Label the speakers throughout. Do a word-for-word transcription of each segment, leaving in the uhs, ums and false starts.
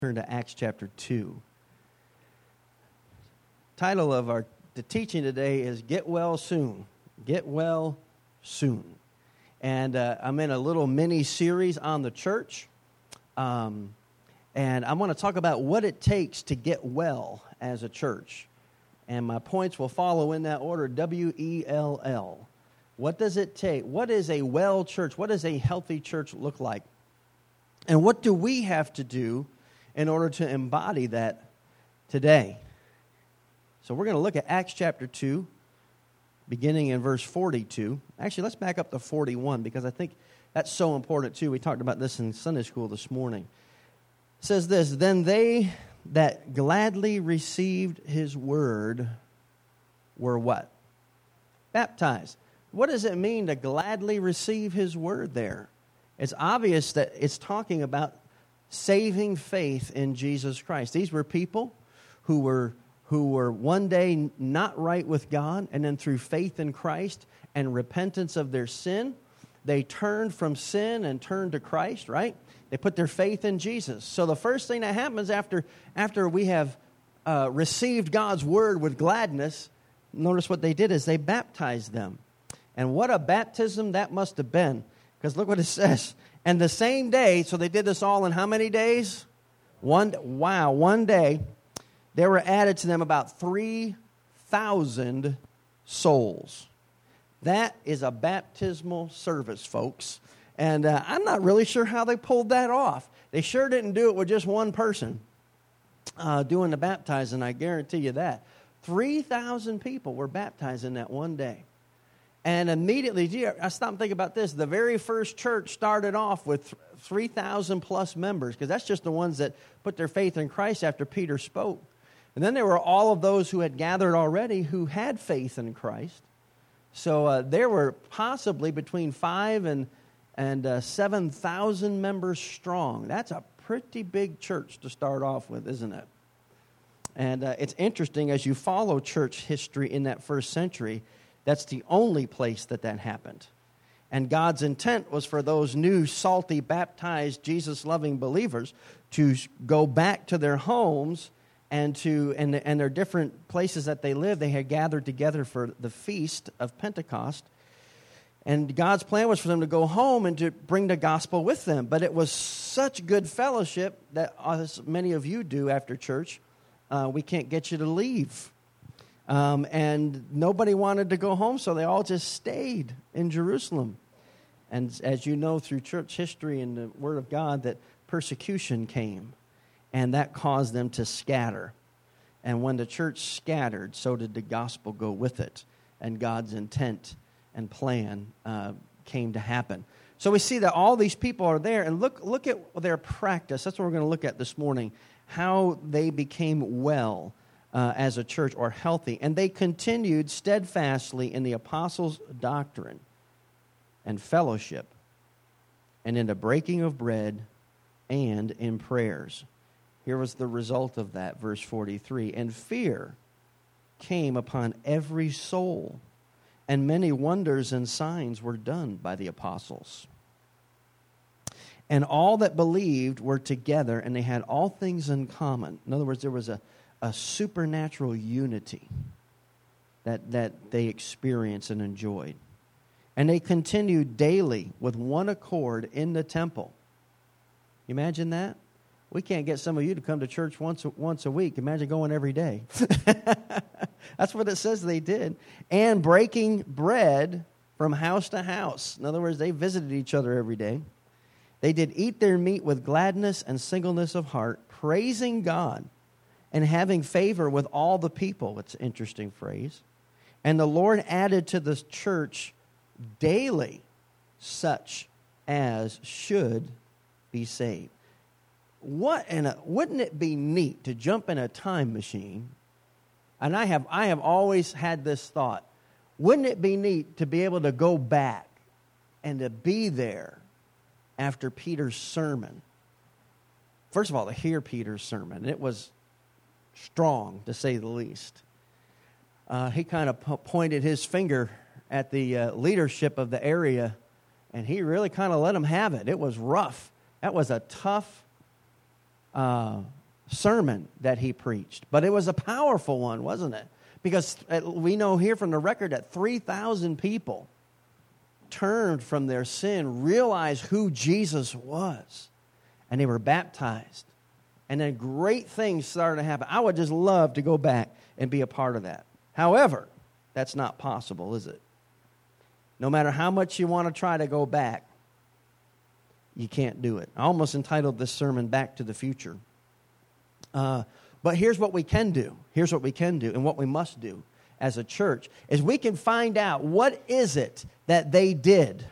Speaker 1: Turn to Acts chapter two. Title of our the teaching today is Get Well Soon. Get Well Soon. And uh, I'm in a little mini-series on the church. Um, and I want to talk about what it takes to get well as a church. And my points will follow in that order, W E L L. What does it take? What is a well church? What does a healthy church look like? And what do we have to do in order to embody that today? So we're going to look at Acts chapter two, beginning in verse forty-two. Actually, let's back up to forty-one, because I think that's so important too. We talked about this in Sunday school this morning. It says this, "Then they that gladly received his word were" what? Baptized. What does it mean to gladly receive his word there? It's obvious that it's talking about saving faith in Jesus Christ. These were people who were who were one day not right with God, and then through faith in Christ and repentance of their sin, they turned from sin and turned to Christ, right? They put their faith in Jesus. So the first thing that happens after, after we have uh, received God's word with gladness, notice what they did is they baptized them. And what a baptism that must have been. Because look what it says. And the same day, so they did this all in how many days? One, wow, one day, there were added to them about three thousand souls. That is a baptismal service, folks. And uh, I'm not really sure how they pulled that off. They sure didn't do it with just one person uh, doing the baptizing, I guarantee you that. three thousand people were baptized in that one day. And immediately, gee, I stopped and think about this. The very first church started off with three thousand plus members, because that's just the ones that put their faith in Christ after Peter spoke. And then there were all of those who had gathered already who had faith in Christ. So uh, there were possibly between five and and uh, seven thousand members strong. That's a pretty big church to start off with, isn't it? And uh, it's interesting as you follow church history in that first century. That's the only place that that happened. And God's intent was for those new, salty, baptized, Jesus-loving believers to go back to their homes and to and, and their different places that they lived. They had gathered together for the feast of Pentecost. And God's plan was for them to go home and to bring the gospel with them. But it was such good fellowship that, as many of you do after church, uh, we can't get you to leave. Um, and nobody wanted to go home, so they all just stayed in Jerusalem. And as you know through church history and the Word of God, that persecution came, and that caused them to scatter. And when the church scattered, so did the gospel go with it, and God's intent and plan uh, came to happen. So we see that all these people are there, and look, look at their practice. That's what we're going to look at this morning, how they became well Uh, as a church, or healthy. And they continued steadfastly in the apostles' doctrine and fellowship, and in the breaking of bread, and in prayers. Here was the result of that, verse forty-three. And fear came upon every soul, and many wonders and signs were done by the apostles. And all that believed were together, and they had all things in common. In other words, there was a a supernatural unity that, that they experienced and enjoyed. And they continued daily with one accord in the temple. Imagine that? We can't get some of you to come to church once, once a week. Imagine going every day. That's what it says they did. And breaking bread from house to house. In other words, they visited each other every day. They did eat their meat with gladness and singleness of heart, praising God and having favor with all the people. It's an interesting phrase. And the Lord added to the church daily such as should be saved. What in a, wouldn't it be neat to jump in a time machine? And I have I have always had this thought. Wouldn't it be neat to be able to go back and to be there after Peter's sermon? First of all, to hear Peter's sermon. It was strong, to say the least. Uh, he kind of p- pointed his finger at the uh, leadership of the area, and he really kind of let them have it. It was rough. That was a tough uh, sermon that he preached. But it was a powerful one, wasn't it? Because we know here from the record that three thousand people turned from their sin, realized who Jesus was, and they were baptized. And then great things started to happen. I would just love to go back and be a part of that. However, that's not possible, is it? No matter how much you want to try to go back, you can't do it. I almost entitled this sermon, Back to the Future. Uh, but here's what we can do. Here's what we can do and what we must do as a church is we can find out what is it that they did.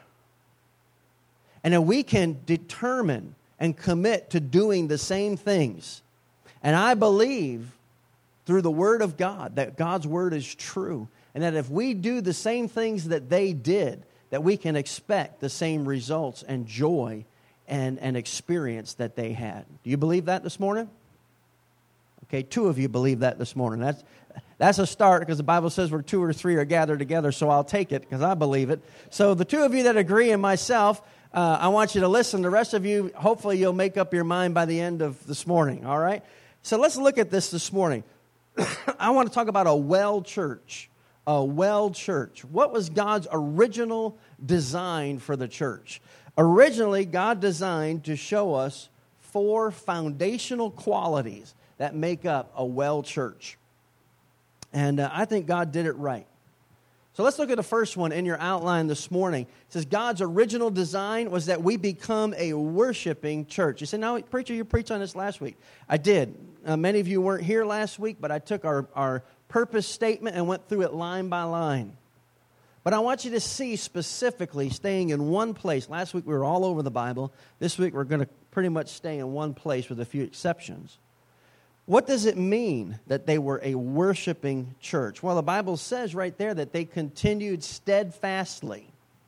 Speaker 1: And then we can determine and commit to doing the same things. And I believe through the Word of God that God's Word is true. And that if we do the same things that they did, that we can expect the same results and joy and, and experience that they had. Do you believe that this morning? Okay, two of you believe that this morning. That's that's a start because the Bible says where two or three are gathered together, so I'll take it because I believe it. So the two of you that agree and myself, uh, I want you to listen. The rest of you, hopefully you'll make up your mind by the end of this morning, all right? So let's look at this this morning. I want to talk about a well church. A well church. What was God's original design for the church? Originally, God designed to show us four foundational qualities that make up a well church. And uh, I think God did it right. So let's look at the first one in your outline this morning. It says God's original design was that we become a worshiping church. You say, no, preacher, you preached on this last week. I did. Uh, many of you weren't here last week, but I took our, our purpose statement and went through it line by line. But I want you to see specifically staying in one place. Last week we were all over the Bible. This week we're going to pretty much stay in one place with a few exceptions. What does it mean that they were a worshiping church? Well, the Bible says right there that they continued steadfastly.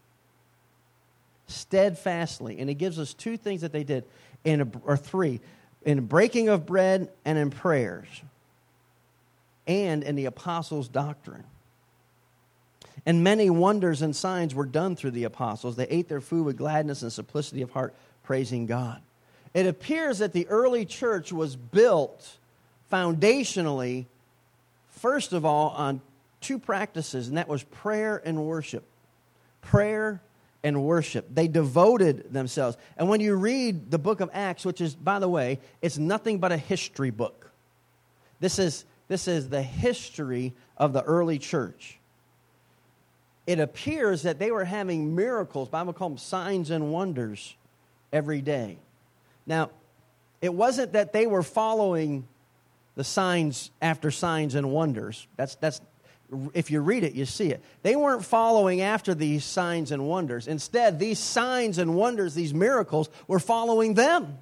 Speaker 1: Steadfastly. And it gives us two things that they did, in a, or three, in breaking of bread and in prayers, and in the apostles' doctrine. And many wonders and signs were done through the apostles. They ate their food with gladness and simplicity of heart, praising God. It appears that the early church was built foundationally, first of all, on two practices, and that was prayer and worship. Prayer and worship. They devoted themselves. And when you read the book of Acts, which is, by the way, it's nothing but a history book. This is, this is the history of the early church. It appears that they were having miracles, the Bible calls them signs and wonders, every day. Now, it wasn't that they were following the signs after signs and wonders. That's that's if you read it, you see it. They weren't following after these signs and wonders. Instead, these signs and wonders, these miracles, were following them.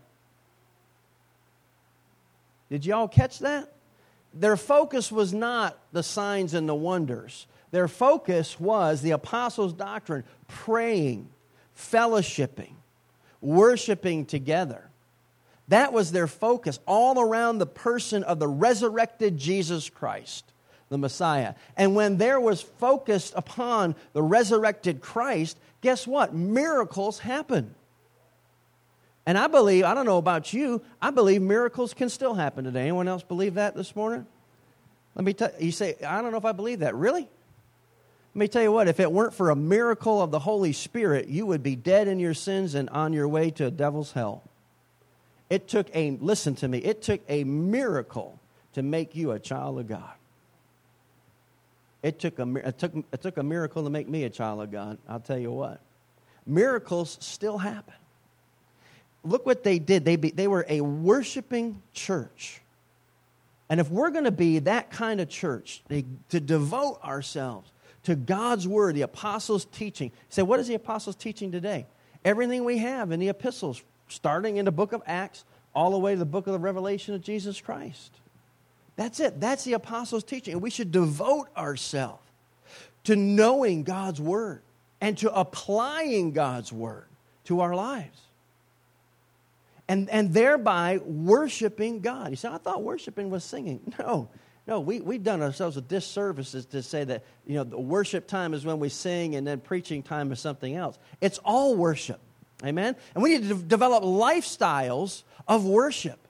Speaker 1: Did y'all catch that? Their focus was not the signs and the wonders. Their focus was the apostles' doctrine, praying, fellowshipping, worshiping together. That was their focus, all around the person of the resurrected Jesus Christ, the Messiah. And when there was focused upon the resurrected Christ, guess what? Miracles happen. And I believe, I don't know about you, I believe miracles can still happen today. Anyone else believe that this morning? Let me tell you, you say, I don't know if I believe that. Really? Let me tell you what, if it weren't for a miracle of the Holy Spirit, you would be dead in your sins and on your way to a devil's hell. It took a, listen to me, it took a miracle to make you a child of God. It took a, it took, it took a miracle to make me a child of God. I'll tell you what. Miracles still happen. Look what they did. They, be, they were a worshiping church. And if we're going to be that kind of church, they, to devote ourselves to God's word, the apostles' teaching. You say, what is the apostles' teaching today? Everything we have in the epistles, starting in the book of Acts, all the way to the book of the Revelation of Jesus Christ. That's it. That's the apostles' teaching. And we should devote ourselves to knowing God's word and to applying God's word to our lives. And, and thereby worshiping God. You say, I thought worshiping was singing. No, no, we, we've done ourselves a disservice to say that, you know, the worship time is when we sing and then preaching time is something else. It's all worship. Amen? And we need to develop lifestyles of worship.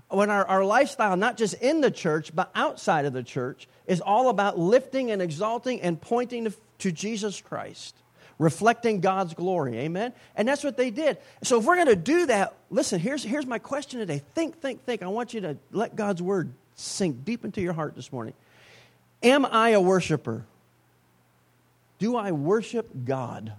Speaker 1: when our, our lifestyle, not just in the church, but outside of the church, is all about lifting and exalting and pointing to, to Jesus Christ, reflecting God's glory. Amen? And that's what they did. So if we're going to do that, listen, here's, here's my question today. Think, think, think. I want you to let God's word sink deep into your heart this morning. Am I a worshiper? Do I worship God?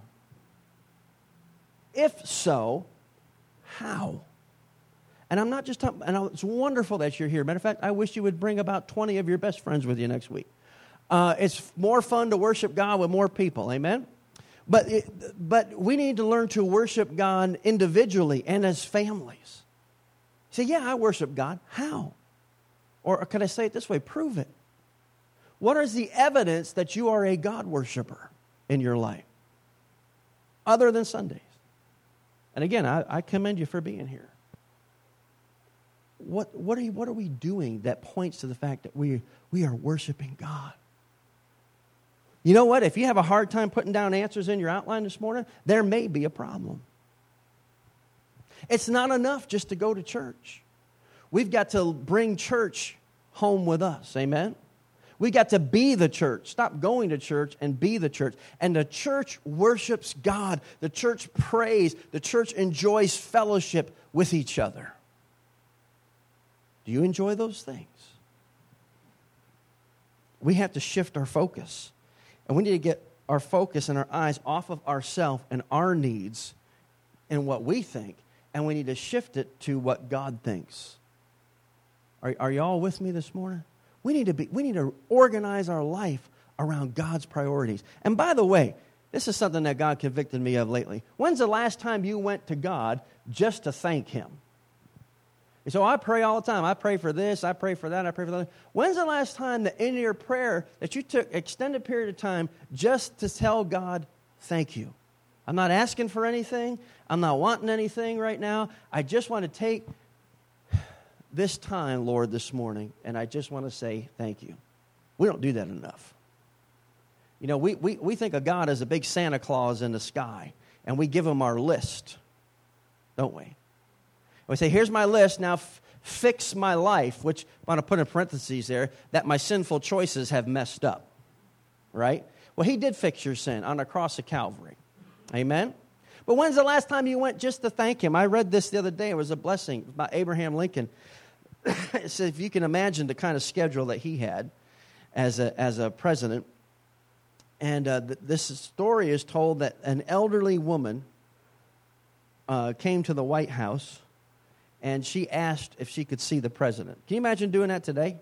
Speaker 1: If so, how? And I'm not just talking, and it's wonderful that you're here. Matter of fact, I wish you would bring about twenty of your best friends with you next week. Uh, it's more fun to worship God with more people, amen? But, it, but we need to learn to worship God individually and as families. Say, yeah, I worship God. How? Or could I say it this way? Prove it. What is the evidence that you are a God worshiper in your life? Other than Sundays. And again, I, I commend you for being here. What, what, are you, what are we doing that points to the fact that we, we are worshiping God? You know what? If you have a hard time putting down answers in your outline this morning, there may be a problem. It's not enough just to go to church. We've got to bring church home with us. Amen? We got to be the church. Stop going to church and be the church. And the church worships God. The church prays. The church enjoys fellowship with each other. Do you enjoy those things? We have to shift our focus. And we need to get our focus and our eyes off of ourselves and our needs and what we think. And we need to shift it to what God thinks. Are, are you all with me this morning? We need to be. We need to organize our life around God's priorities. And by the way, this is something that God convicted me of lately. When's the last time you went to God just to thank Him? And so I pray all the time. I pray for this, I pray for that, I pray for that. When's the last time that in your prayer that you took extended period of time just to tell God, thank you? I'm not asking for anything. I'm not wanting anything right now. I just want to take this time, Lord, this morning, and I just want to say thank you. We don't do that enough. You know, we, we, we think of God as a big Santa Claus in the sky, and we give Him our list, don't we? We say, here's my list, now f- fix my life, which I want to put in parentheses there, that my sinful choices have messed up, right? Well, He did fix your sin on the cross of Calvary, amen? But when's the last time you went just to thank Him? I read this the other day. It was a blessing by Abraham Lincoln. It said, if you can imagine the kind of schedule that he had as a, as a president, and uh, th- this story is told that an elderly woman uh, came to the White House, and she asked if she could see the president. Can you imagine doing that today?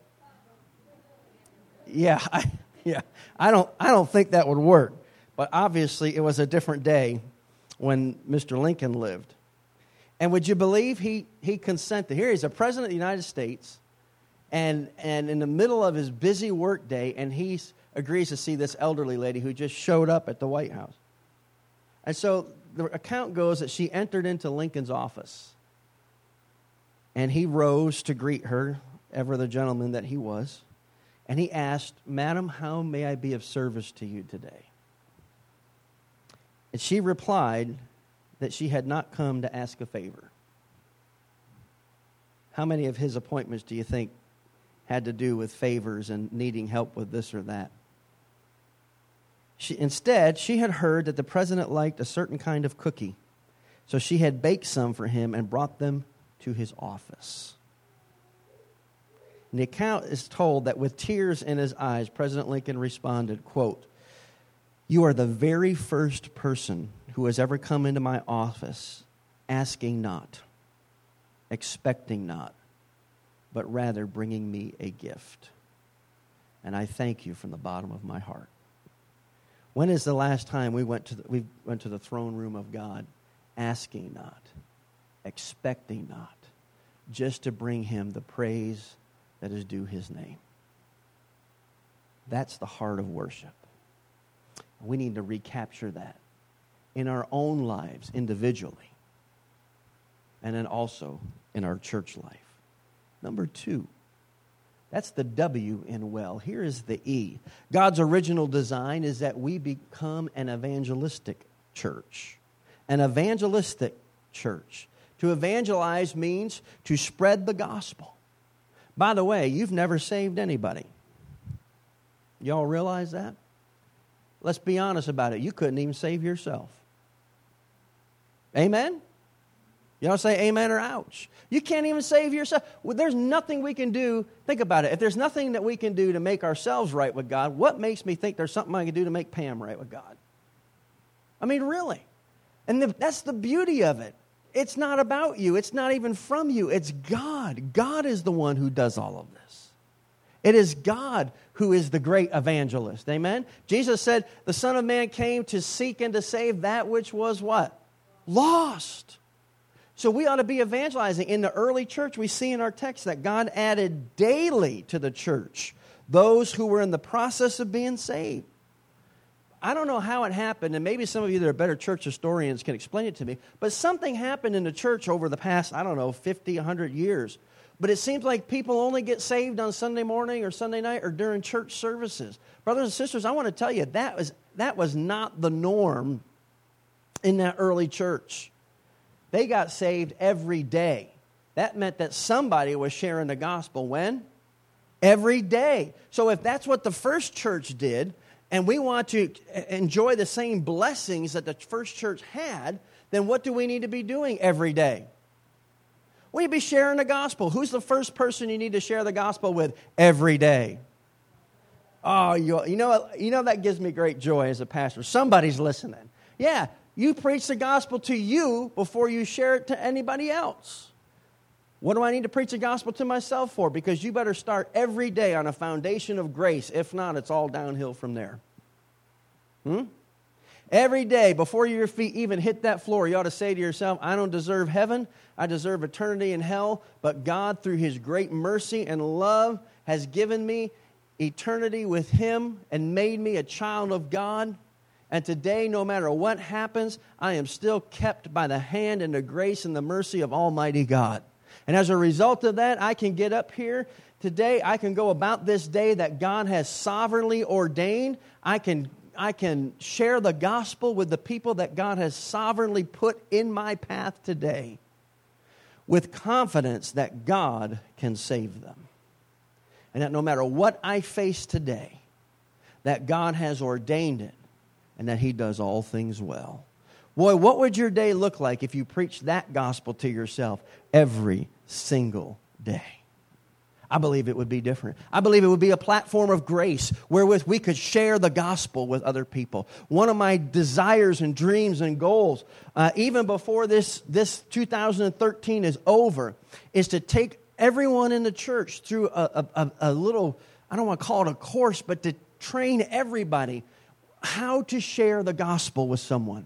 Speaker 1: Yeah, I, yeah. I don't, I don't think that would work. But obviously, it was a different day when Mister Lincoln lived. And would you believe he, he consented? Here he's a president of the United States, and, and in the middle of his busy work day, and he agrees to see this elderly lady who just showed up at the White House. And so the account goes that she entered into Lincoln's office, and he rose to greet her, ever the gentleman that he was, and he asked, "Madam, how may I be of service to you today?" And she replied that she had not come to ask a favor. How many of his appointments do you think had to do with favors and needing help with this or that? She, instead, she had heard that the president liked a certain kind of cookie, so she had baked some for him and brought them to his office. And the account is told that with tears in his eyes, President Lincoln responded, quote, "You are the very first person who has ever come into my office asking not, expecting not, but rather bringing me a gift. And I thank you from the bottom of my heart." When is the last time we went to the, we went to the throne room of God asking not, expecting not, just to bring Him the praise that is due His name? That's the heart of worship. We need to recapture that in our own lives individually, and then also in our church life. Number two, that's the W in well. Here is the E. God's original design is that we become an evangelistic church. An evangelistic church. To evangelize means to spread the gospel. By the way, you've never saved anybody. Y'all realize that? Let's be honest about it. You couldn't even save yourself. Amen? Y'all say amen or ouch. You can't even save yourself. Well, there's nothing we can do. Think about it. If there's nothing that we can do to make ourselves right with God, what makes me think there's something I can do to make Pam right with God? I mean, really. And the, that's the beauty of it. It's not about you. It's not even from you. It's God. God is the one who does all of this. It is God who is the great evangelist. Amen? Jesus said, the Son of Man came to seek and to save that which was what? Lost. So we ought to be evangelizing. In the early church, we see in our text that God added daily to the church those who were in the process of being saved. I don't know how it happened, and maybe some of you that are better church historians can explain it to me, but something happened in the church over the past, I don't know, fifty, one hundred years. But it seems like people only get saved on Sunday morning or Sunday night or during church services. Brothers and sisters, I want to tell you, that was, that was not the norm in that early church. They got saved every day. That meant that somebody was sharing the gospel when? Every day. So if that's what the first church did, and we want to enjoy the same blessings that the first church had, then what do we need to be doing every day? We need to be sharing the gospel. Who's the first person you need to share the gospel with every day? Oh, you, you know, you know that gives me great joy as a pastor. Somebody's listening. Yeah. You preach the gospel to you before you share it to anybody else. What do I need to preach the gospel to myself for? Because you better start every day on a foundation of grace. If not, it's all downhill from there. Hmm? Every day, before your feet even hit that floor, you ought to say to yourself, I don't deserve heaven. I deserve eternity in hell. But God, through His great mercy and love, has given me eternity with Him and made me a child of God. And today, no matter what happens, I am still kept by the hand and the grace and the mercy of Almighty God. And as a result of that, I can get up here today. I can go about this day that God has sovereignly ordained. I can, I can share the gospel with the people that God has sovereignly put in my path today with confidence that God can save them. And that no matter what I face today, that God has ordained it. And that He does all things well. Boy, what would your day look like if you preached that gospel to yourself every single day? I believe it would be different. I believe it would be a platform of grace wherewith we could share the gospel with other people. One of my desires and dreams and goals, uh, even before this, this two thousand thirteen is over, is to take everyone in the church through a, a, a little, I don't want to call it a course, but to train everybody how to share the gospel with someone.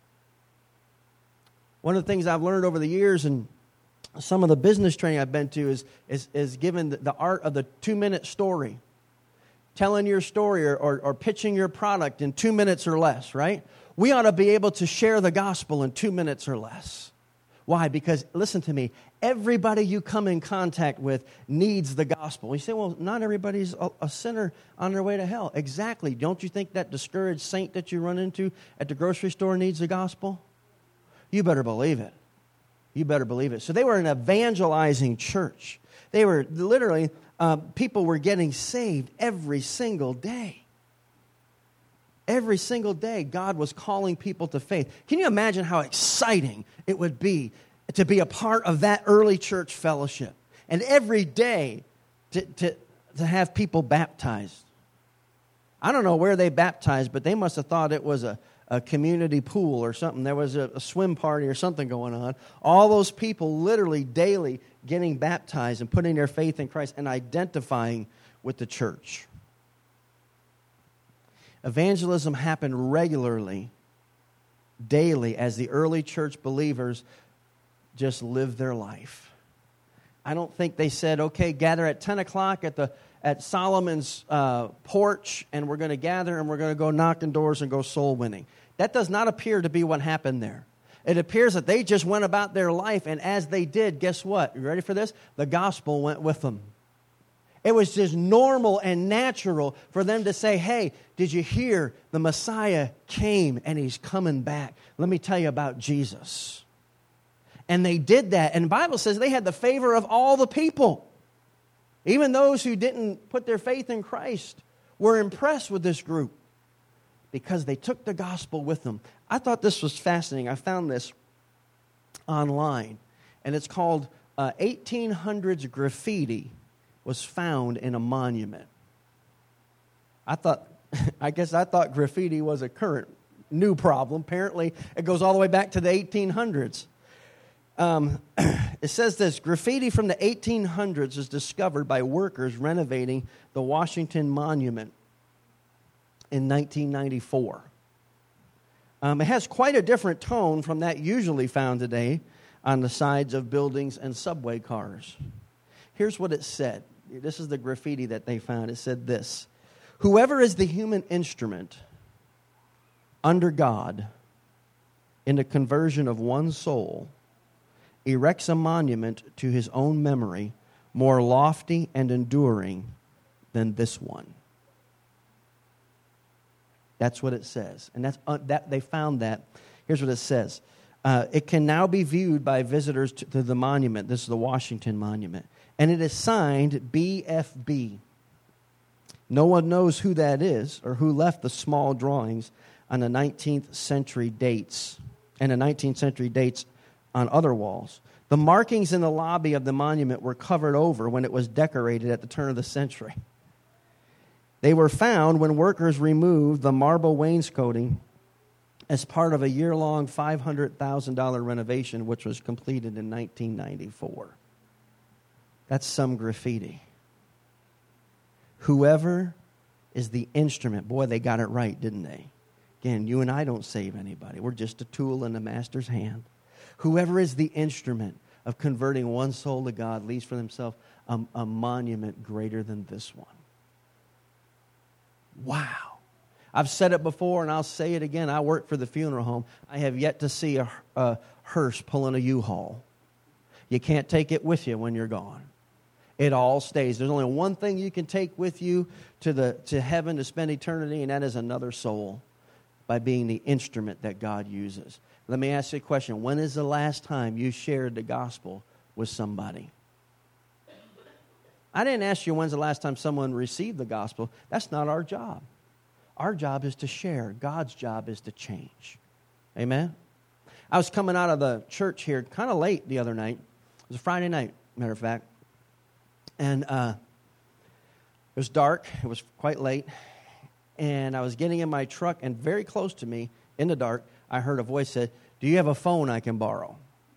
Speaker 1: One of the things I've learned over the years and some of the business training I've been to is, is, is given the, the art of the two-minute story. Telling your story or, or, or pitching your product in two minutes or less, right? We ought to be able to share the gospel in two minutes or less. Why? Because, listen to me, everybody you come in contact with needs the gospel. You say, well, not everybody's a, a sinner on their way to hell. Exactly. Don't you think that discouraged saint that you run into at the grocery store needs the gospel? You better believe it. You better believe it. So they were an evangelizing church. They were literally, uh, people were getting saved every single day. Every single day, God was calling people to faith. Can you imagine how exciting it would be to be a part of that early church fellowship? And every day to, to, to have people baptized. I don't know where they baptized, but they must have thought it was a, a community pool or something. There was a, a swim party or something going on. All those people literally daily getting baptized and putting their faith in Christ and identifying with the church. Evangelism happened regularly, daily, as the early church believers just lived their life. I don't think they said, okay, gather at ten o'clock at the at Solomon's uh, porch, and we're going to gather, and we're going to go knocking doors and go soul winning. That does not appear to be what happened there. It appears that they just went about their life, and as they did, guess what? You ready for this? The gospel went with them. It was just normal and natural for them to say, hey, did you hear the Messiah came and He's coming back? Let me tell you about Jesus. And they did that. And the Bible says they had the favor of all the people. Even those who didn't put their faith in Christ were impressed with this group because they took the gospel with them. I thought this was fascinating. I found this online, and it's called uh, eighteen hundreds graffiti was found in a monument. I thought, I guess I thought graffiti was a current new problem. Apparently, it goes all the way back to the eighteen hundreds. Um, it says this: graffiti from the eighteen hundreds was discovered by workers renovating the Washington Monument in nineteen ninety-four. Um, it has quite a different tone from that usually found today on the sides of buildings and subway cars. Here's what it said. This is the graffiti that they found. It said this: whoever is the human instrument under God in the conversion of one soul erects a monument to his own memory more lofty and enduring than this one. That's what it says. And that's uh, that they found that. Here's what it says. Uh, it can now be viewed by visitors to, to the monument. This is the Washington Monument. And it is signed B F B. No one knows who that is or who left the small drawings on the nineteenth century dates and the nineteenth century dates on other walls. The markings in the lobby of the monument were covered over when it was decorated at the turn of the century. They were found when workers removed the marble wainscoting as part of a year-long five hundred thousand dollars renovation, which was completed in nineteen ninety-four. That's some graffiti. Whoever is the instrument, boy, they got it right, didn't they? Again, you and I don't save anybody. We're just a tool in the master's hand. Whoever is the instrument of converting one soul to God leaves for themselves a, a monument greater than this one. Wow. I've said it before, and I'll say it again. I work for the funeral home. I have yet to see a, a hearse pulling a U-Haul. You can't take it with you when you're gone. It all stays. There's only one thing you can take with you to the to heaven to spend eternity, and that is another soul by being the instrument that God uses. Let me ask you a question. When is the last time you shared the gospel with somebody? I didn't ask you when's the last time someone received the gospel. That's not our job. Our job is to share. God's job is to change. Amen? I was coming out of the church here kind of late the other night. It was a Friday night, matter of fact. And uh, it was dark. It was quite late. And I was getting in my truck, and very close to me, in the dark, I heard a voice say, "Do you have a phone I can borrow?"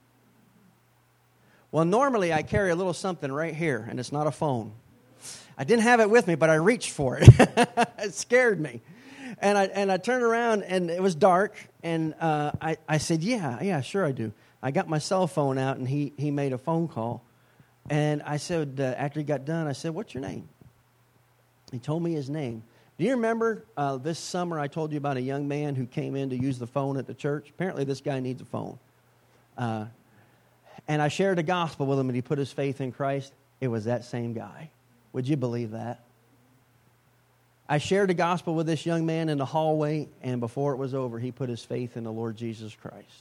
Speaker 1: Well, normally I carry a little something right here, and it's not a phone. I didn't have it with me, but I reached for it. It scared me. And I and I turned around, and it was dark, and uh, I, I said, yeah, yeah, sure I do. I got my cell phone out, and he, he made a phone call. And I said, uh, after he got done, I said, "What's your name?" He told me his name. Do you remember uh, this summer I told you about a young man who came in to use the phone at the church? Apparently this guy needs a phone. Uh, and I shared the gospel with him, and he put his faith in Christ. It was that same guy. Would you believe that? I shared the gospel with this young man in the hallway, and before it was over, he put his faith in the Lord Jesus Christ.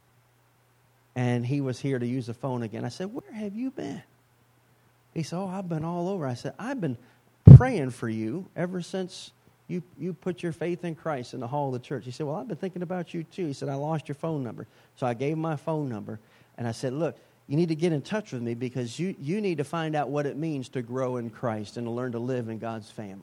Speaker 1: And he was here to use the phone again. I said, "Where have you been?" He said, "Oh, I've been all over." I said, "I've been praying for you ever since you, you put your faith in Christ in the hall of the church." He said, "Well, I've been thinking about you too." He said, "I lost your phone number." So I gave him my phone number, and I said, "Look, you need to get in touch with me because you, you need to find out what it means to grow in Christ and to learn to live in God's family."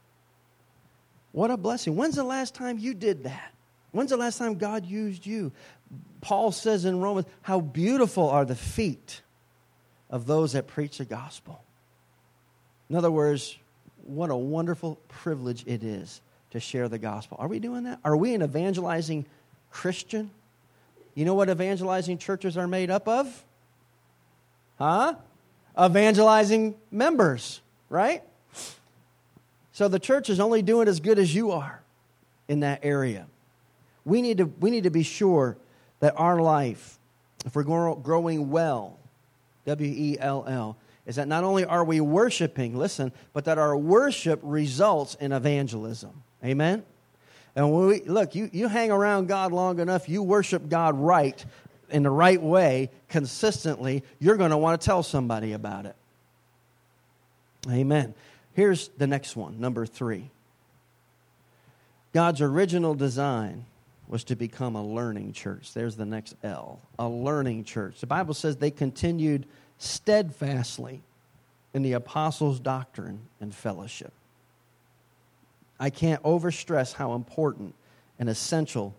Speaker 1: What a blessing. When's the last time you did that? When's the last time God used you? Paul says in Romans, how beautiful are the feet of those that preach the gospel. In other words, what a wonderful privilege it is to share the gospel. Are we doing that? Are we an evangelizing Christian? You know what evangelizing churches are made up of? Huh? Evangelizing members, right? So the church is only doing as good as you are in that area. We need to we need to be sure that our life, if we're grow, growing well, W E L L, is that not only are we worshiping, listen, but that our worship results in evangelism. Amen? And when we look, you, you hang around God long enough, you worship God right, in the right way, consistently, you're going to want to tell somebody about it. Amen. Here's the next one, number three. God's original design was to become a learning church. There's the next L, a learning church. The Bible says they continued steadfastly in the apostles' doctrine and fellowship. I can't overstress how important and essential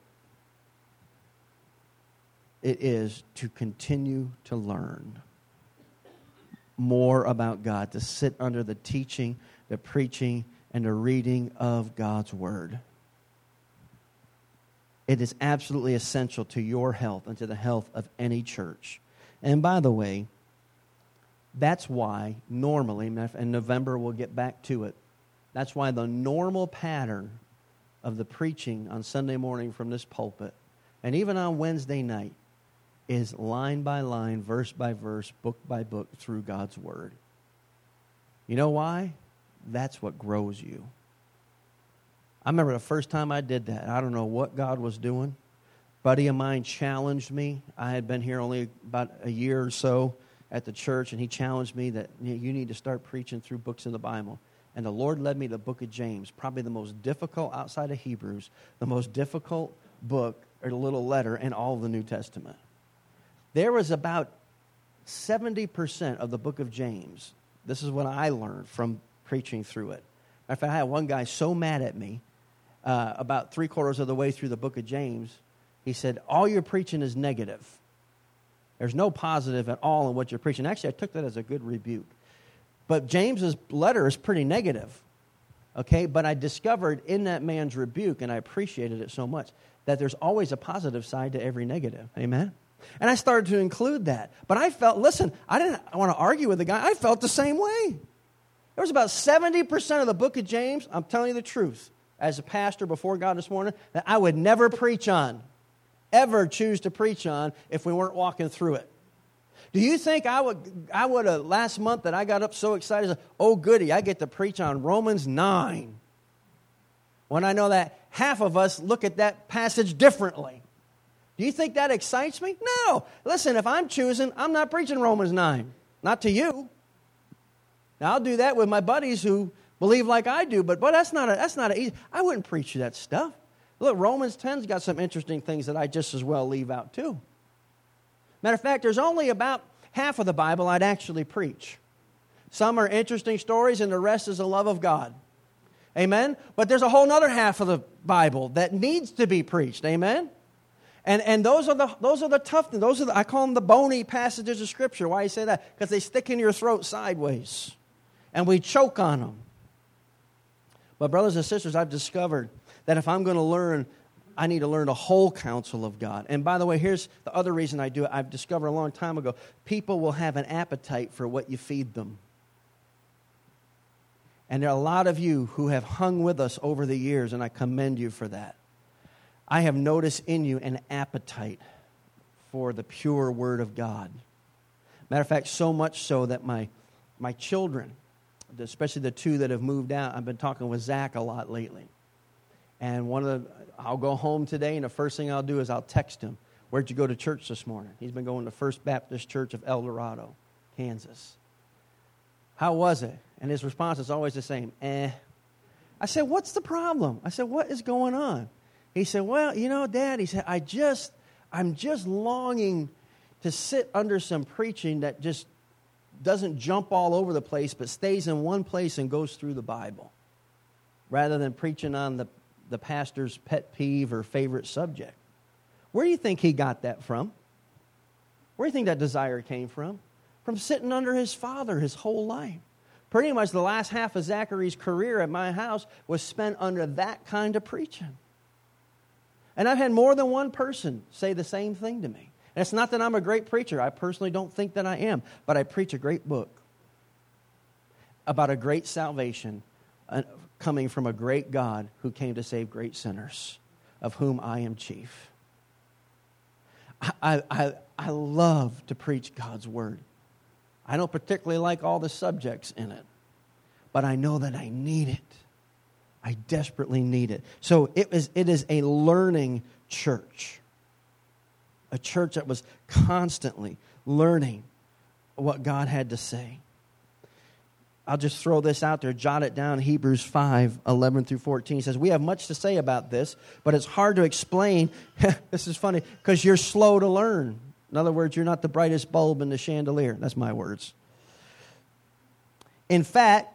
Speaker 1: it is to continue to learn more about God, to sit under the teaching, the preaching, and the reading of God's Word. It is absolutely essential to your health and to the health of any church. And by the way, that's why normally, in November we'll get back to it, that's why the normal pattern of the preaching on Sunday morning from this pulpit, and even on Wednesday night, is line by line, verse by verse, book by book through God's Word. You know why? That's what grows you. I remember the first time I did that. I don't know what God was doing. A buddy of mine challenged me. I had been here only about a year or so at the church, and he challenged me that you need to start preaching through books in the Bible. And the Lord led me to the book of James, probably the most difficult outside of Hebrews, the most difficult book or little letter in all of the New Testament. There was about seventy percent of the book of James. This is what I learned from preaching through it. In fact, I had one guy so mad at me uh, about three quarters of the way through the book of James. He said, all you're preaching is negative. There's no positive at all in what you're preaching. Actually, I took that as a good rebuke. But James's letter is pretty negative. Okay, but I discovered in that man's rebuke, and I appreciated it so much, that there's always a positive side to every negative. Amen? And I started to include that. But I felt, listen, I didn't want to argue with the guy. I felt the same way. There was about seventy percent of the book of James, I'm telling you the truth, as a pastor before God this morning, that I would never preach on, ever choose to preach on if we weren't walking through it. Do you think I would, I would have, last month that I got up so excited, said, oh goody, I get to preach on Romans nine. When I know that half of us look at that passage differently. Do you think that excites me? No. Listen, if I'm choosing, I'm not preaching Romans nine. Not to you. Now, I'll do that with my buddies who believe like I do, but, but that's not a, that's not a easy. I wouldn't preach you that stuff. Look, Romans ten's got some interesting things that I just as well leave out too. Matter of fact, there's only about half of the Bible I'd actually preach. Some are interesting stories, and the rest is the love of God. Amen? But there's a whole other half of the Bible that needs to be preached. Amen? And and those are the those are the tough things. Those are the, I call them the bony passages of Scripture. Why do you say that? Because they stick in your throat sideways, and we choke on them. But brothers and sisters, I've discovered that if I'm going to learn, I need to learn the whole counsel of God. And by the way, here's the other reason I do it. I've discovered a long time ago, people will have an appetite for what you feed them. And there are a lot of you who have hung with us over the years, and I commend you for that. I have noticed in you an appetite for the pure Word of God. Matter of fact, so much so that my my children, especially the two that have moved out, I've been talking with Zach a lot lately. And one of the, I'll go home today, and the first thing I'll do is I'll text him, where'd you go to church this morning? He's been going to First Baptist Church of El Dorado, Kansas. How was it? And his response is always the same, eh. I said, what's the problem? I said, what is going on? He said, well, you know, Dad, he said, I just, I'm just longing to sit under some preaching that just doesn't jump all over the place, but stays in one place and goes through the Bible, rather than preaching on the, the pastor's pet peeve or favorite subject. Where do you think he got that from? Where do you think that desire came from? From sitting under his father his whole life. Pretty much the last half of Zachary's career at my house was spent under that kind of preaching. And I've had more than one person say the same thing to me. And it's not that I'm a great preacher. I personally don't think that I am. But I preach a great book about a great salvation uh, coming from a great God who came to save great sinners, of whom I am chief. I, I, I love to preach God's Word. I don't particularly like all the subjects in it, but I know that I need it. I desperately need it. So it is, it is a learning church. A church that was constantly learning what God had to say. I'll just throw this out there, jot it down. Hebrews five, eleven through fourteen says, we have much to say about this, but it's hard to explain. This is funny, because you're slow to learn. In other words, you're not the brightest bulb in the chandelier. That's my words. In fact,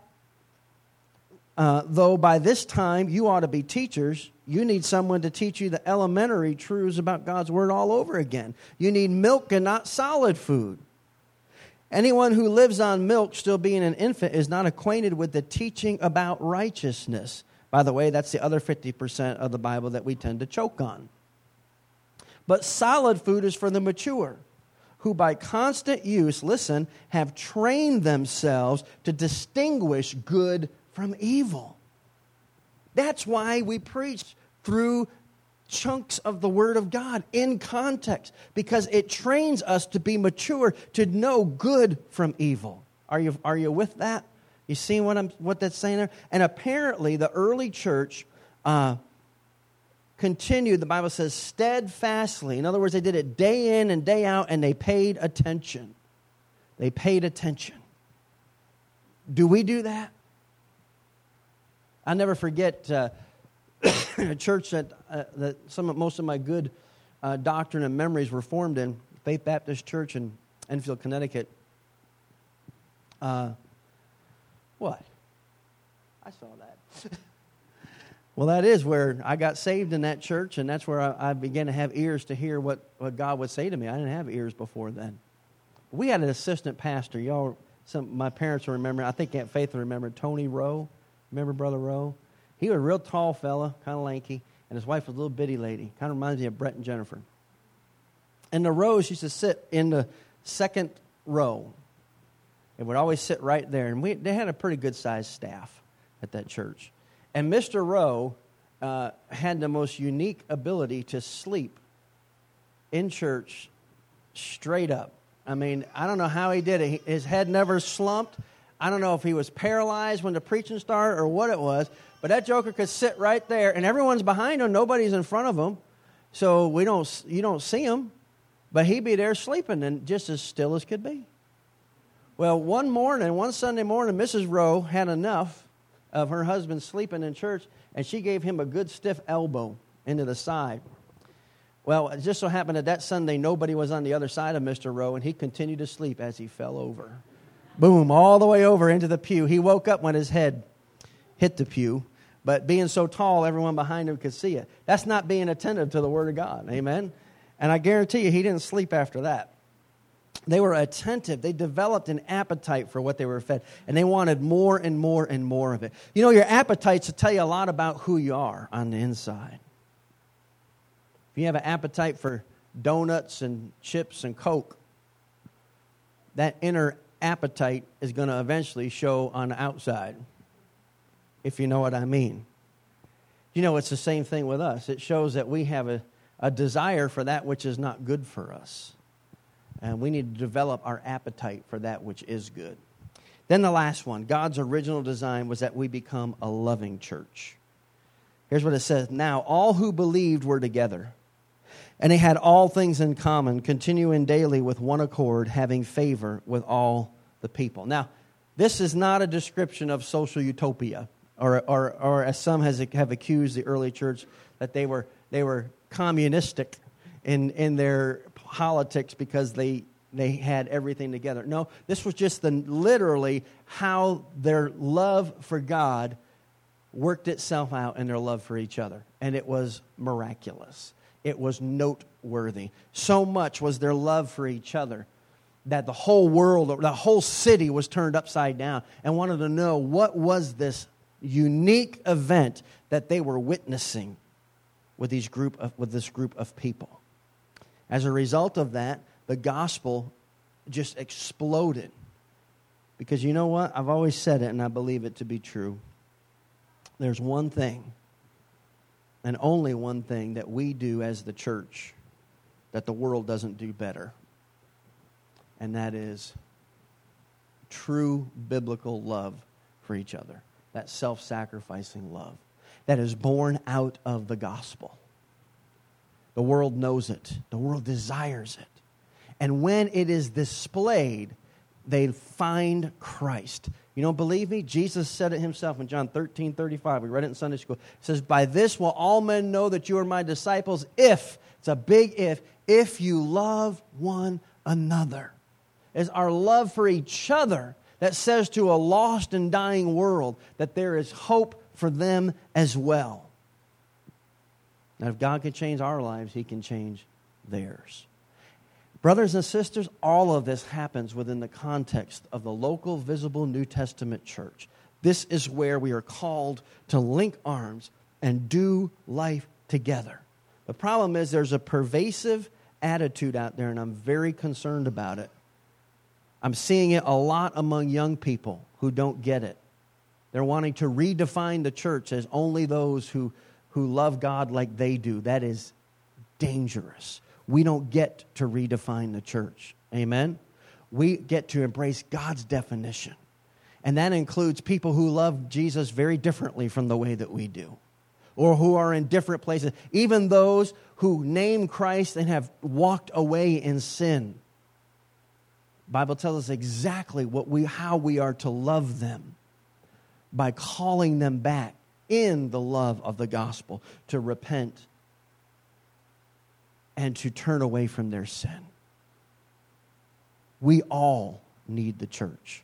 Speaker 1: uh, though by this time you ought to be teachers, you need someone to teach you the elementary truths about God's Word all over again. You need milk and not solid food. Anyone who lives on milk, still being an infant, is not acquainted with the teaching about righteousness. By the way, that's the other fifty percent of the Bible that we tend to choke on. But solid food is for the mature, who by constant use, listen, have trained themselves to distinguish good from evil. That's why we preach through chunks of the Word of God in context, because it trains us to be mature, to know good from evil. Are you are you with that? You see what I'm what that's saying there? And apparently, the early church uh, continued. The Bible says steadfastly. In other words, they did it day in and day out, and they paid attention. They paid attention. Do we do that? I'll never forget. Uh, a church that uh, that some of, most of my good uh, doctrine and memories were formed in, Faith Baptist Church in Enfield, Connecticut. Uh, what? I saw that. Well, that is where I got saved in that church, and that's where I, I began to have ears to hear what, what God would say to me. I didn't have ears before then. We had an assistant pastor. Y'all, some my parents remember. I think Aunt Faith will remember Tony Rowe. Remember Brother Rowe? He was a real tall fella, kind of lanky, and his wife was a little bitty lady. Kind of reminds me of Brett and Jennifer. And the Rows used to sit in the second row. They would always sit right there. And we, they had a pretty good-sized staff at that church. And Mister Rowe uh, had the most unique ability to sleep in church straight up. I mean, I don't know how he did it. His head never slumped. I don't know if he was paralyzed when the preaching started or what it was, but that joker could sit right there, and everyone's behind him. Nobody's in front of him, so we don't. You don't see him, but he'd be there sleeping and just as still as could be. Well, one morning, one Sunday morning, Missus Rowe had enough of her husband sleeping in church, and she gave him a good stiff elbow into the side. Well, it just so happened that that Sunday nobody was on the other side of Mister Rowe, and he continued to sleep as he fell over. Boom, all the way over into the pew. He woke up when his head hit the pew, but being so tall, everyone behind him could see it. That's not being attentive to the Word of God, amen? And I guarantee you, he didn't sleep after that. They were attentive. They developed an appetite for what they were fed, and they wanted more and more and more of it. You know, your appetites will tell you a lot about who you are on the inside. If you have an appetite for donuts and chips and Coke, that inner appetite is going to eventually show on the outside, if you know what I mean. You know, it's the same thing with us. It shows that we have a, a desire for that which is not good for us. And we need to develop our appetite for that which is good. Then the last one, God's original design was that we become a loving church. Here's what it says. Now, all who believed were together, and they had all things in common, continuing daily with one accord, having favor with all the people. Now, this is not a description of social utopia, or, or, or as some has, have accused the early church, that they were they were communistic in in their politics because they they had everything together. No, this was just the literally how their love for God worked itself out in their love for each other, and it was miraculous. It was noteworthy. So much was their love for each other that the whole world, the whole city was turned upside down and wanted to know what was this unique event that they were witnessing with these group of, with this group of people. As a result of that, the gospel just exploded. Because you know what? I've always said it, and I believe it to be true. There's one thing, and only one thing, that we do as the church that the world doesn't do better. And that is true biblical love for each other. That self-sacrificing love that is born out of the gospel. The world knows it. The world desires it. And when it is displayed, they find Christ. You don't believe me? Jesus said it himself in John thirteen thirty-five. We read it in Sunday school. It says, by this will all men know that you are my disciples if, it's a big if, if you love one another. It's our love for each other that says to a lost and dying world that there is hope for them as well. Now, if God can change our lives, He can change theirs. Brothers and sisters, all of this happens within the context of the local, visible New Testament church. This is where we are called to link arms and do life together. The problem is there's a pervasive attitude out there, and I'm very concerned about it. I'm seeing it a lot among young people who don't get it. They're wanting to redefine the church as only those who, who love God like they do. That is dangerous. We don't get to redefine the church. Amen? We get to embrace God's definition. And that includes people who love Jesus very differently from the way that we do, or who are in different places. Even those who name Christ and have walked away in sin. The Bible tells us exactly what we, how we are to love them by calling them back in the love of the gospel to repent and to turn away from their sin. We all need the church.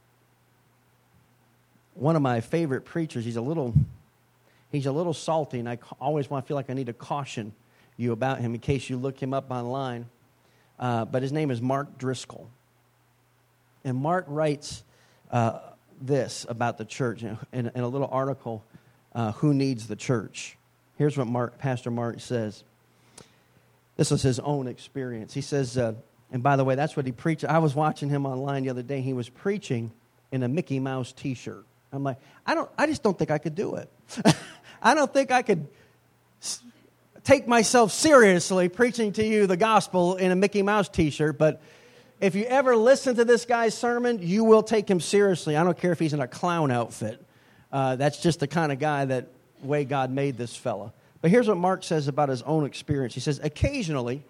Speaker 1: One of my favorite preachers, he's a little, he's a little salty, and I always want to feel like I need to caution you about him in case you look him up online. Uh, but his name is Mark Driscoll. And Mark writes uh, this about the church in, in a little article, uh, Who Needs the Church? Here's what Mark, Pastor Mark says. This is his own experience. He says, uh, and by the way, that's what he preached. I was watching him online the other day. He was preaching in a Mickey Mouse T-shirt. I'm like, I don't. I just don't think I could do it. I don't think I could s- take myself seriously preaching to you the gospel in a Mickey Mouse T-shirt. But if you ever listen to this guy's sermon, you will take him seriously. I don't care if he's in a clown outfit. Uh, that's just the kind of guy that way God made this fella. But here's what Mark says about his own experience. He says, occasionally,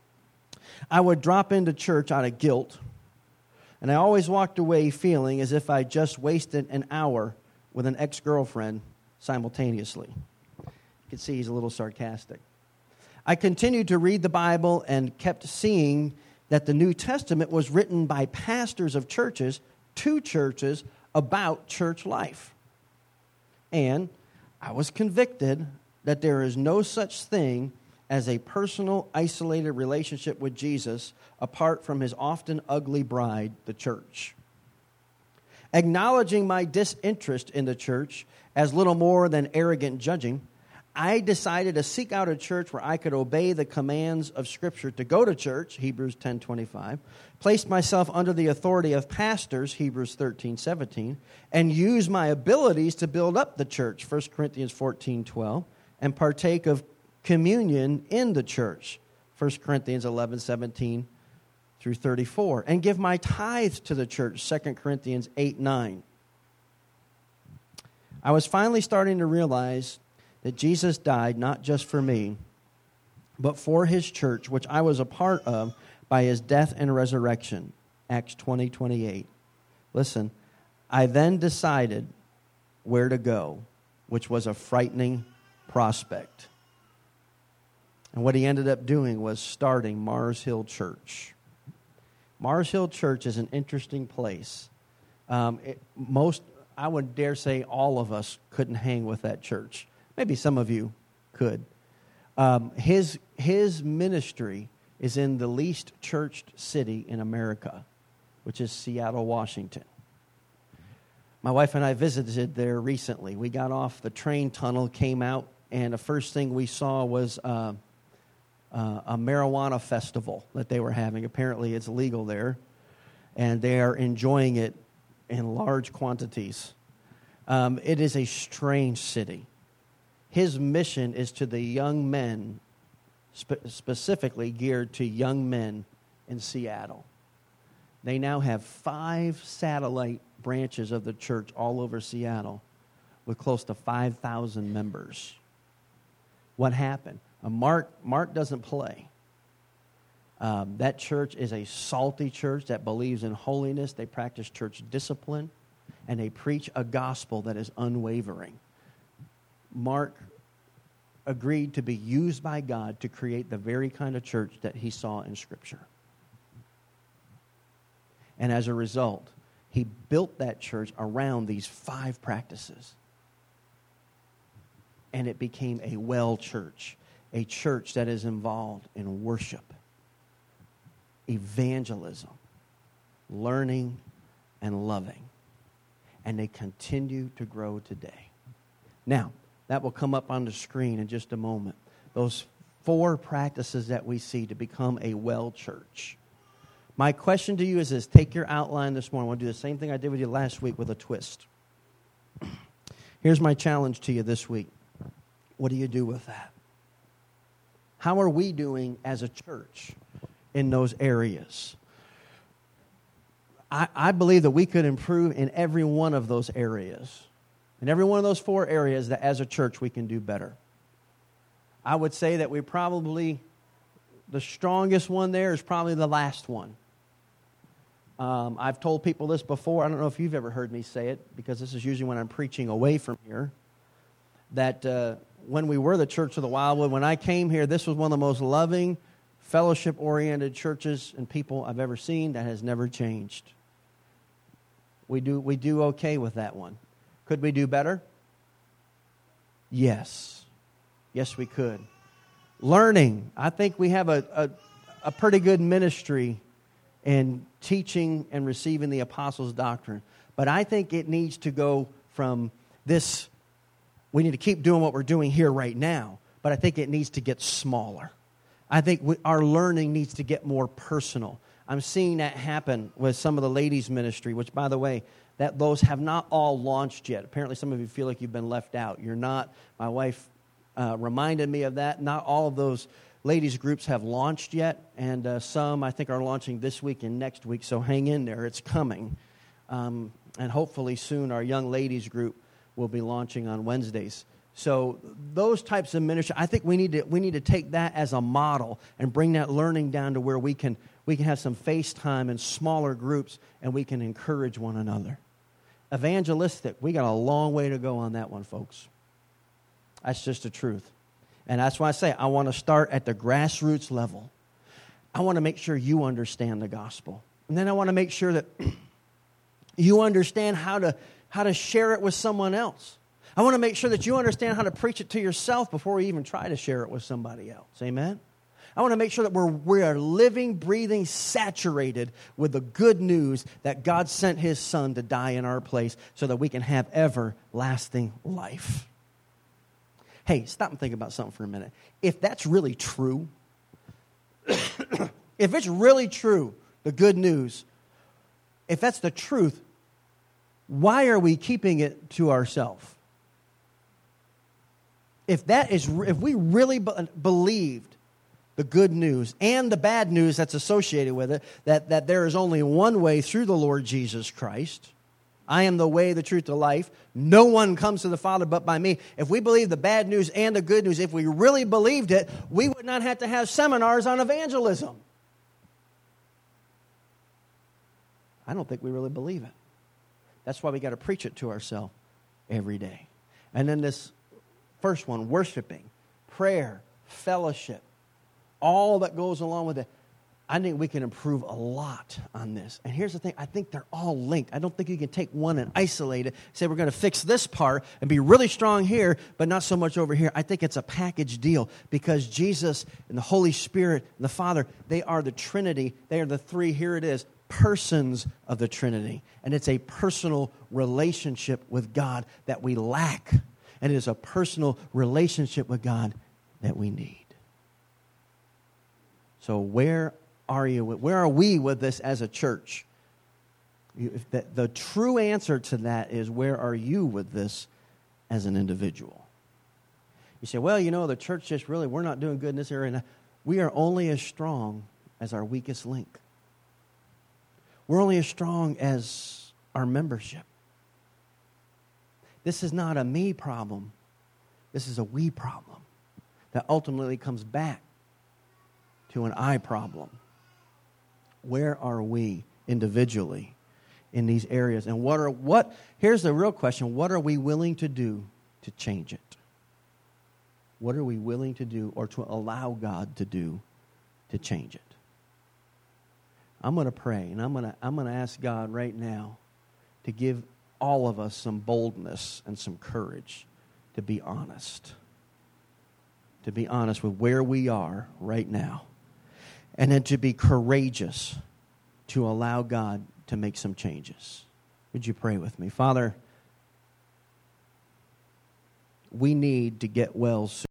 Speaker 1: I would drop into church out of guilt, and I always walked away feeling as if I just wasted an hour with an ex-girlfriend simultaneously. You can see he's a little sarcastic. I continued to read the Bible and kept seeing that the New Testament was written by pastors of churches to churches about church life. And I was convicted that there is no such thing as a personal, isolated relationship with Jesus apart from his often ugly bride, the church. Acknowledging my disinterest in the church as little more than arrogant judging, I decided to seek out a church where I could obey the commands of Scripture to go to church, Hebrews ten twenty-five, placed myself under the authority of pastors, Hebrews thirteen seventeen, and use my abilities to build up the church, First Corinthians fourteen twelve, and partake of communion in the church, First Corinthians eleven seventeen through thirty-four, and give my tithes to the church, Second Corinthians eight nine. I was finally starting to realize that Jesus died not just for me, but for his church, which I was a part of by his death and resurrection, Acts twenty twenty-eight. Listen, I then decided where to go, which was a frightening prospect. And what he ended up doing was starting Mars Hill Church. Mars Hill Church is an interesting place. Um, it, most, I would dare say all of us couldn't hang with that church. Maybe some of you could. Um, his, his ministry is in the least churched city in America, which is Seattle, Washington. My wife and I visited there recently. We got off the train tunnel, came out, and the first thing we saw was uh, uh, a marijuana festival that they were having. Apparently it's legal there, and they are enjoying it in large quantities. Um, it is a strange city. His mission is to the young men, spe- specifically geared to young men in Seattle. They now have five satellite branches of the church all over Seattle with close to five thousand members. What happened? Uh, Mark, Mark doesn't play. Um, that church is a salty church that believes in holiness. They practice church discipline. and they preach a gospel that is unwavering. Mark agreed to be used by God to create the very kind of church that he saw in Scripture. And as a result, he built that church around these five practices. And it became a well church, a church that is involved in worship, evangelism, learning, and loving. And they continue to grow today. Now, that will come up on the screen in just a moment. Those four practices that we see to become a well church. My question to you is this. Take your outline this morning. I want to do the same thing I did with you last week with a twist. Here's my challenge to you this week. What do you do with that? How are we doing as a church in those areas? I, I believe that we could improve in every one of those areas. In every one of those four areas that as a church we can do better. I would say that we probably, the strongest one there is probably the last one. Um, I've told people this before. I don't know if you've ever heard me say it, because this is usually when I'm preaching away from here, that uh, when we were the Church of the Wildwood, when I came here, this was one of the most loving, fellowship-oriented churches and people I've ever seen. That has never changed. We do, we do okay with that one. Could we do better? Yes. Yes, we could. Learning. I think we have a, a, a pretty good ministry in teaching and receiving the apostles' doctrine. But I think it needs to go from this, we need to keep doing what we're doing here right now, but I think it needs to get smaller. I think we, our learning needs to get more personal. I'm seeing that happen with some of the ladies' ministry, which, by the way, that those have not all launched yet. Apparently some of you feel like you've been left out. You're not. My wife uh, reminded me of that. Not all of those ladies groups have launched yet, and uh, some I think are launching this week and next week, so hang in there. It's coming. Um, and hopefully soon our young ladies group will be launching on Wednesdays. So those types of ministry, I think we need to we need to take that as a model and bring that learning down to where we can we can have some face time in smaller groups and we can encourage one another. Evangelistic, we got a long way to go on that one, folks. That's just the truth. And that's why I say I want to start at the grassroots level. I want to make sure you understand the gospel. And then I want to make sure that you understand how to how to share it with someone else. I want to make sure that you understand how to preach it to yourself before we even try to share it with somebody else. Amen? I want to make sure that we're, we are living, breathing, saturated with the good news that God sent His Son to die in our place so that we can have everlasting life. Hey, stop and think about something for a minute. If that's really true, if it's really true, the good news, if that's the truth, why are we keeping it to ourselves? If that is, if we really be- believed the good news and the bad news that's associated with it, that, that there is only one way through the Lord Jesus Christ, I am the way, the truth, the life, no one comes to the Father but by me. If we believe the bad news and the good news, if we really believed it, we would not have to have seminars on evangelism. I don't think we really believe it. That's why we got to preach it to ourselves every day. And then this first one, worshiping, prayer, fellowship, all that goes along with it. I think we can improve a lot on this. And here's the thing. I think they're all linked. I don't think you can take one and isolate it, say we're going to fix this part and be really strong here, but not so much over here. I think it's a package deal because Jesus and the Holy Spirit and the Father, they are the Trinity. They are the three, here it is, persons of the Trinity. And it's a personal relationship with God that we lack. And it is a personal relationship with God that we need. So where are you? Where are we with this as a church? If the, the true answer to that is, where are you with this as an individual? You say, well, you know, the church just really, we're not doing good in this area. We are only as strong as our weakest link. We're only as strong as our membership. This is not a me problem. This is a we problem that ultimately comes back to an I problem. Where are we individually in these areas. And what are what? Here's the real question: what are we willing to do to change it? What are we willing to do or to allow God to do to change it? I'm going to pray, and I'm going to I'm going to ask God right now to give all of us some boldness and some courage to be honest. To be honest with where we are right now. And then to be courageous to allow God to make some changes. Would you pray with me? Father, we need to get well soon.